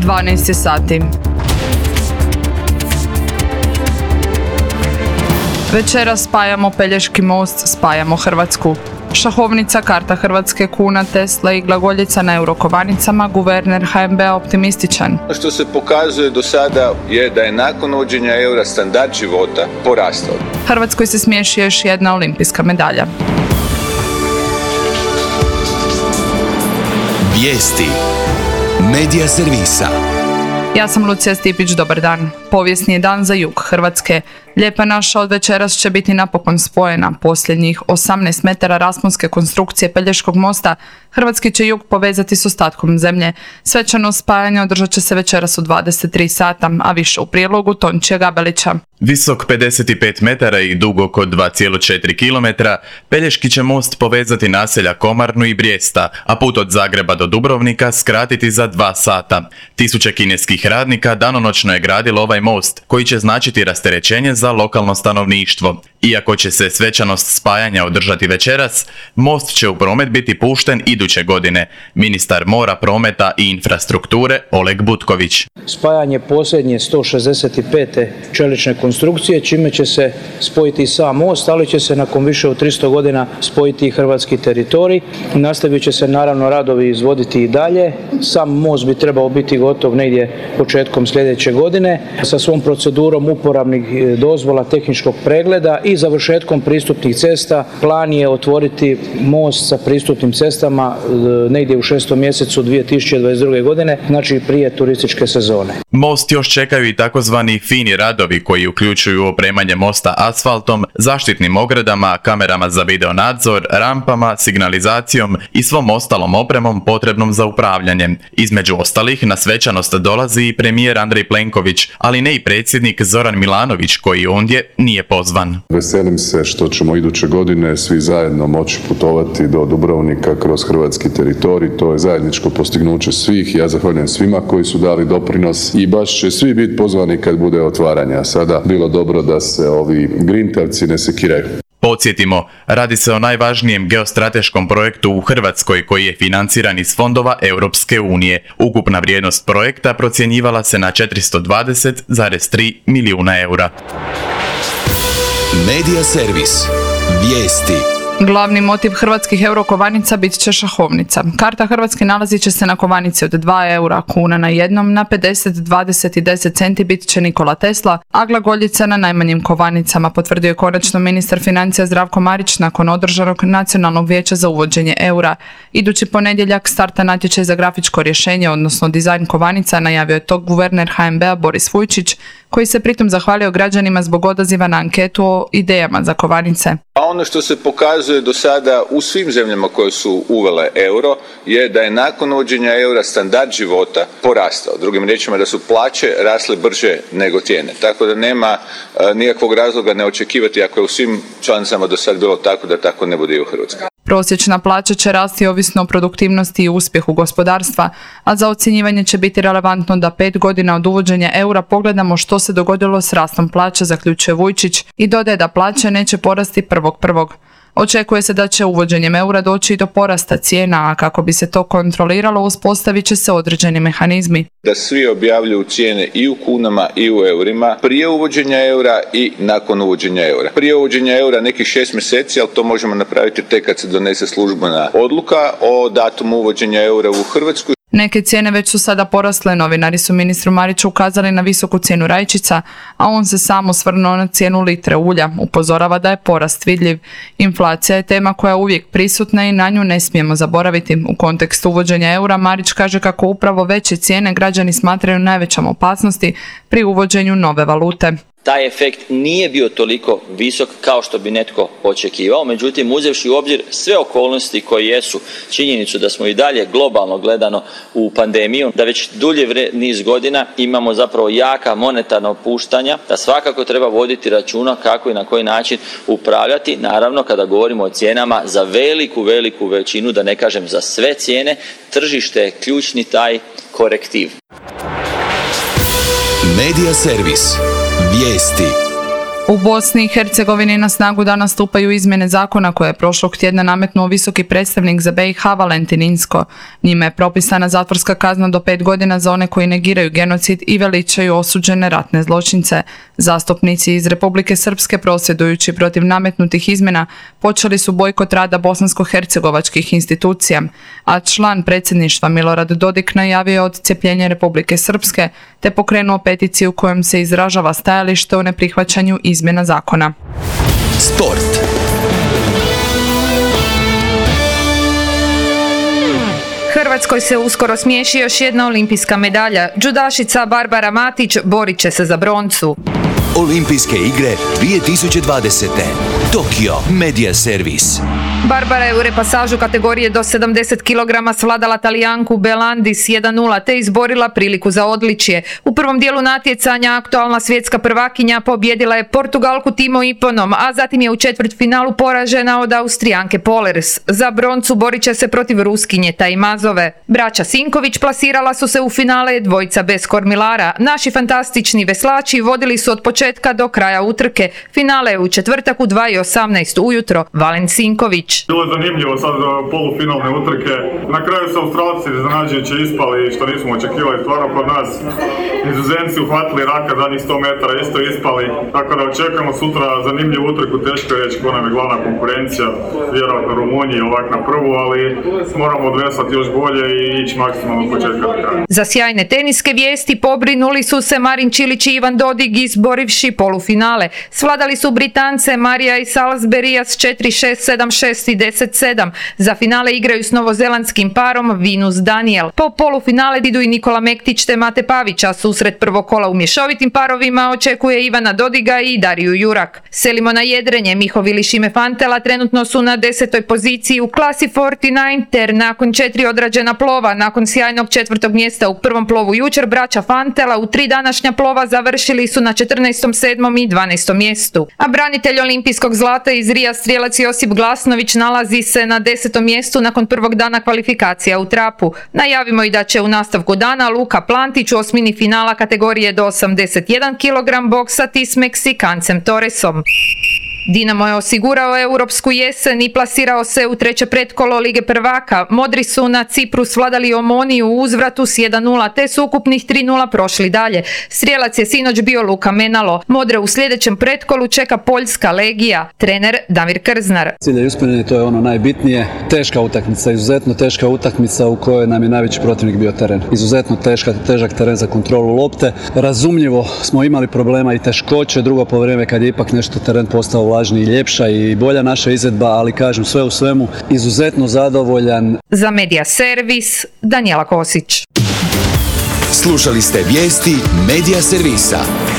12 sati. Večeras spajamo Pelješki most, spajamo Hrvatsku. Šahovnica, karta Hrvatske, kuna, Tesla i glagoljica na eurokovanicama, guverner HNB-a optimističan. Što se pokazuje do sada je da je nakon uvođenja eura standard života porastao. Hrvatskoj se smiješi još jedna olimpijska medalja. Vijesti Medija servisa. Ja sam Lucija Stipić, dobar dan. Povijesni je dan za jug Hrvatske. Lijepa naša od večeras će biti napokon spojena. Posljednjih 18 metara rasponske konstrukcije Pelješkog mosta hrvatski će jug povezati s ostatkom zemlje. Svečano spajanje održat će se večeras u 23 sata, a više u prilogu Tončija Gabelića. Visok 55 metara i dug oko 2,4 km, Pelješki će most povezati naselja Komarnu i Brijesta, a put od Zagreba do Dubrovnika skratiti za 2 sata. Tisuće kineskih radnika danonoćno je gradilo ovaj most, koji će značiti rasterećenje za lokalno stanovništvo. Iako će se svečanost spajanja održati večeras, most će u promet biti pušten iduće godine. Ministar mora, prometa i infrastrukture Oleg Butković. Spajanje posljednje 165. čelične konstrukcije, čime će se spojiti sam most, ali će se nakon više od 300 godina spojiti i hrvatski teritorij. Nastavit će se naravno radovi izvoditi i dalje. Sam most bi trebao biti gotov negdje početkom sljedeće godine sa svom procedurom uporabnih dozvola, tehničkog pregleda i završetkom pristupnih cesta. Plan je otvoriti most sa pristupnim cestama negdje u 6. mjesecu 2022. godine, znači prije turističke sezone. Most još čekaju i takozvani fini radovi koji uključuju opremanje mosta asfaltom, zaštitnim ogradama, kamerama za video nadzor, rampama, signalizacijom i svom ostalom opremom potrebnom za upravljanje. Između ostalih na svečanost dolazi i premijer Andrej Plenković, ali ne i predsjednik Zoran Milanović koji ondje nije pozvan. Veselim se što ćemo iduće godine svi zajedno moći putovati do Dubrovnika kroz hrvatski teritorij. To je zajedničko postignuće svih. Ja zahvaljujem svima koji su dali doprinos i baš će svi biti pozvani kad bude otvaranja. Sada bilo dobro da se ovi grintavci ne sekiraju. Podsjetimo, radi se o najvažnijem geostrateškom projektu u Hrvatskoj koji je financiran iz fondova Europske unije. Ukupna vrijednost projekta procjenjivala se na 420,3 milijuna eura. Medija servis. Vijesti. Glavni motiv hrvatskih eurokovanica bit će šahovnica. Karta Hrvatske nalazit će se na kovanici od 2 eura, kuna na jednom, na 50, 20 i 10 centi bit će Nikola Tesla, a glagoljica na najmanjim kovanicama, potvrdio je konačno ministar financija Zdravko Marić nakon održanog Nacionalnog vijeća za uvođenje eura. Idući ponedjeljak starta natječaj za grafičko rješenje, odnosno dizajn kovanica, najavio je to guverner HNB-a Boris Vujčić, koji se pritom zahvalio građanima zbog odaziva na anketu o idejama za kovanice. A ono što se pokazuje do sada u svim zemljama koje su uvele euro je da je nakon uvođenja eura standard života porastao. Drugim riječima da su plaće rasle brže nego cijene. Tako da nema nikakvog razloga ne očekivati, ako je u svim članicama do sad bilo tako, da tako ne bude i u Hrvatskoj. Prosječna plaća će rasti ovisno o produktivnosti i uspjehu gospodarstva, a za ocjenjivanje će biti relevantno da 5 godina od uvođenja eura pogledamo što se dogodilo s rastom plaća, zaključuje Vujčić i dodaje da plaće neće porasti 1.1. Očekuje se da će uvođenjem eura doći i do porasta cijena, a kako bi se to kontroliralo uspostavit će se određeni mehanizmi. Da svi objavljuju cijene i u kunama i u eurima prije uvođenja eura i nakon uvođenja eura. Prije uvođenja eura nekih 6 mjeseci, ali to možemo napraviti tek kad se donese službena odluka o datumu uvođenja eura u Hrvatsku. Neke cijene već su sada porasle, novinari su ministru Mariću ukazali na visoku cijenu rajčica, a on se sam osvrnuo na cijenu litre ulja. Upozorava da je porast vidljiv. Inflacija je tema koja je uvijek prisutna i na nju ne smijemo zaboraviti. U kontekstu uvođenja eura Marić kaže kako upravo veće cijene građani smatraju najvećom opasnosti pri uvođenju nove valute. Taj efekt nije bio toliko visok kao što bi netko očekivao, međutim uzevši u obzir sve okolnosti koje jesu, činjenicu da smo i dalje globalno gledano u pandemiju, da već dulje niz godina imamo zapravo jaka monetarna opuštanja, da svakako treba voditi računa kako i na koji način upravljati, naravno kada govorimo o cijenama za veliku većinu, da ne kažem za sve cijene, tržište je ključni taj korektiv. Medija servis. Vijesti. U Bosni i Hercegovini na snagu danas stupaju izmjene zakona koje je prošlog tjedna nametnuo visoki predstavnik za BiH Valentin Inzko. Njime je propisana zatvorska kazna do 5 godina za one koji negiraju genocid i veličaju osuđene ratne zločince. Zastupnici iz Republike Srpske, prosvjedujući protiv nametnutih izmjena, počeli su bojkot rada bosansko-hercegovačkih institucija, a član predsjedništva Milorad Dodik najavio odcjepljenje Republike Srpske te pokrenuo peticiju kojom se izražava stajalište o neprihvaćanju izmjena zakona. Sport. Hrvatskoj se uskoro smiješi još jedna olimpijska medalja. Džudašica Barbara Matić borit će se za broncu. Olimpijske igre 2020. Tokio Media Servis. Barbara je u repasažu kategorije do 70 kg svladala Talijanku Belandis 1:0 te izborila priliku za odličje. U prvom dijelu natjecanja aktualna svjetska prvakinja pobjedila je Portugalku Timo Iponom, a zatim je u četvrtfinalu poražena od Austrijanke Pollers. Za broncu borit će se protiv Ruskinje Tajmazove. Braća Sinković plasirala su se u finale dvojica bez kormilara. Naši fantastični veslači vodili su od početka do kraja utrke. Finale je u četvrtak u 2:18 ujutro. Valen Sinković. Bilo je zanimljivo sad polufinalne utrke. Na kraju su Australci iznenađujuće ispali što nismo očekivali. Stvarno kod nas Nizozemci uhvatili raka zadnjih 100 metara, isto ispali. Tako da očekujemo sutra zanimljivu utrku, teško je reći ko nam je glavna konkurencija. Vjerojatno Rumuniji ovak na prvu, ali moramo odveslati još bolje i ići maksimalno od početka do kraja. Za sjajne teniske vijesti pobrinuli su se Marin Čilić i Ivan Dodig izborivši polufinale. Svladali su Britance Marija i Salisburyja s 4-6, 7-6 i 10-7. Za finale igraju s novozelandskim parom Venus Daniel. Po polufinale idu i Nikola Mektić te Mate Pavić, a susret prvog kola u mješovitim parovima očekuje Ivana Dodiga i Dariju Jurak. Selimo na jedrenje. Miho Vili Šime Fantela trenutno su na 10. poziciji u klasi 49 ter nakon 4 odrađena plova. Nakon sjajnog 4. mjesta u prvom plovu jučer, braća Fantela u 3 današnja plova završili su na 14., 7. i 12. mjestu. A branitelj olimpijskog zlata iz Rija strijelac Josip Glasnović nalazi se na 10. mjestu nakon prvog dana kvalifikacija u trapu. Najavimo i da će u nastavku dana Luka Plantić u osmini finala kategorije do 81 kg boksati s Meksikancem Torresom. Dinamo je osigurao europsku jesen i plasirao se u treće pretkolo Lige prvaka. Modri su na Cipru svladali Omoniju u uzvratu s 1:0 te su ukupnih 3:0 prošli dalje. Strijelac je sinoć bio Luka Menalo. Modre u sljedećem pretkolu čeka Poljska Legija. Trener Damir Krznar. Cilj je ispunjen, to je ono najbitnije. Teška utakmica, izuzetno teška utakmica u kojoj nam je najveći protivnik bio teren. Izuzetno težak teren za kontrolu lopte. Razumljivo smo imali problema i teškoće, drugo poluvreme kad je ipak nešto teren postao važniji, ljepša i bolja naša izvedba, ali kažem sve u svemu izuzetno zadovoljan. Za Media Servis Danijela Kosić. Slušali ste vijesti Media Servisa.